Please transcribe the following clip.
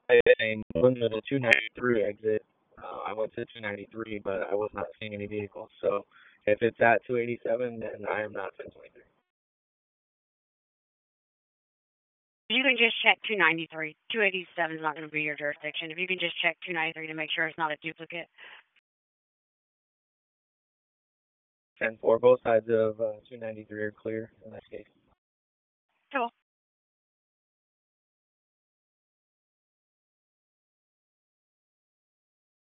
saying when to the 293 exit. I went to 293, but I was not seeing any vehicles. So if it's at 287, then I am not 1023. You can just check 293. 287 is not going to be your jurisdiction. If you can just check 293 to make sure it's not a duplicate. 10-4, both sides of 293 are clear in this case. Cool.